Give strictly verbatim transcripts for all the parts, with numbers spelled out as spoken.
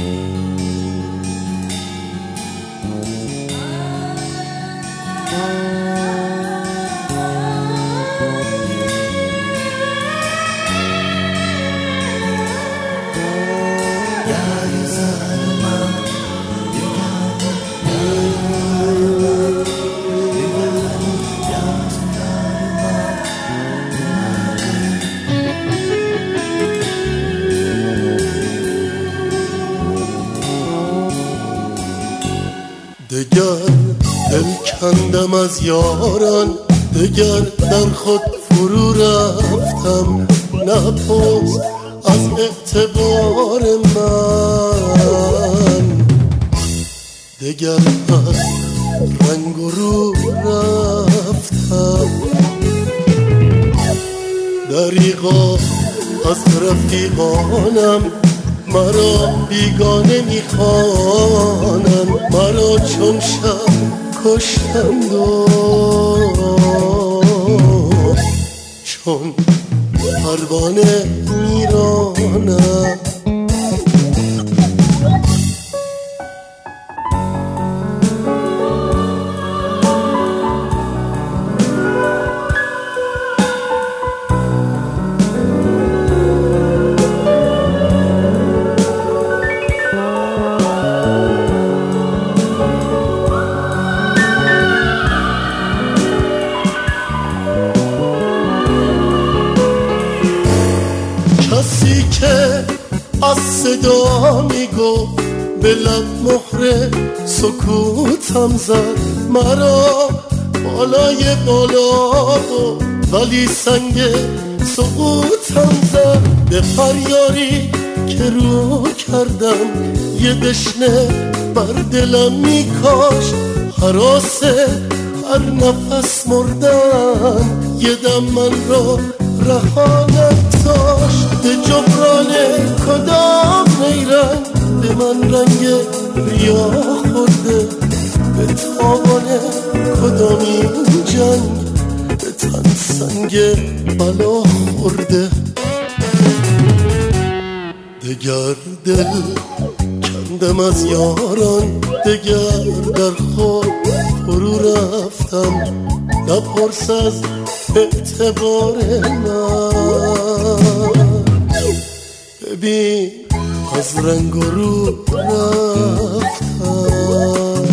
دگر دل کندم از یاران، دگر در خود فرو رفتم. نپرس از اعتبار من، دگر از رنگ و رو رفتم. دریغا از رفیقانم مرا بیگانه میخوانند، مرا چون شب کشتند و چون پروانه میرانند. کسی که از صدا میگفت به لب مهر سکوتم زد، مرا بالای بالا و ولی سنگ سقوطم زد. به فریاری که رو کردم یه دشنه بر دلم میکاش، هراس هر نفس مردن یه دم من را رها نداشت. به جبران کدام نیرنگ به من رنگ ریا خورده، به تاوان کدام این جنگ به تن سنگ بلا خورده. دگر دل کندم از یاران، دگر در خود فرو رفتم. نپرس از اعتبار من، ببین از رنگ و رو رفتم.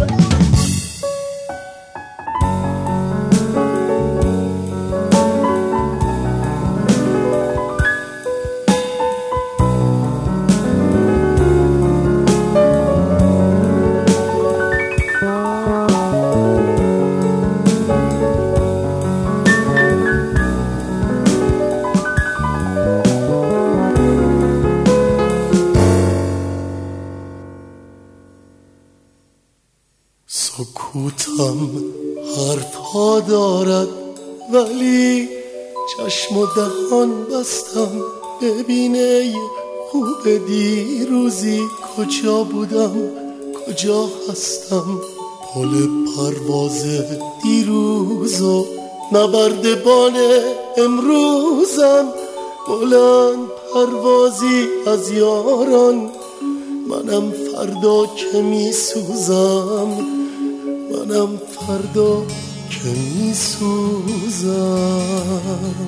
سکوتم حرفا دارد ولی چشم و دهان بستم. ببین ای خوب دیروزی کجا بودم کجا هستم. پل پرواز دیروز و نبرد بال امروزم. بلند پروازی از یاران، منم فردا که می سوزم، منم فردا که می سوزم.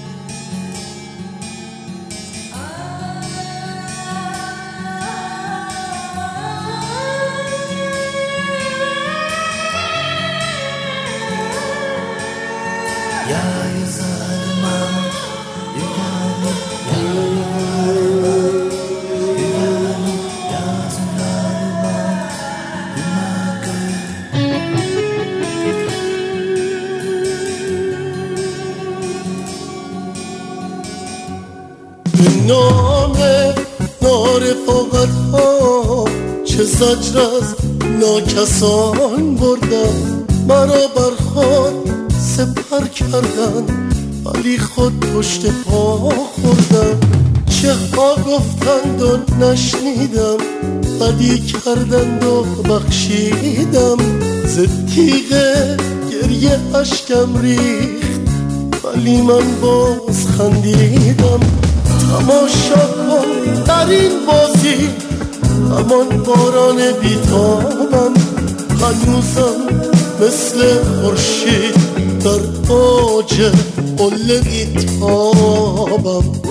به نام نارفاقت ها چه زجر از ناکسان بردم. مرا بر خود سپر کردن ولی خود پشت پا خوردم. چه ها گفتند و نشنیدم، بدی کردند و بخشیدم. ز تیغ گریه اشکم ریخت ولی من باز خندیدم. تماشا کن در این بازی همان باران بیتابم، هنوزم مثل خورشید در اوج قله بیتابم.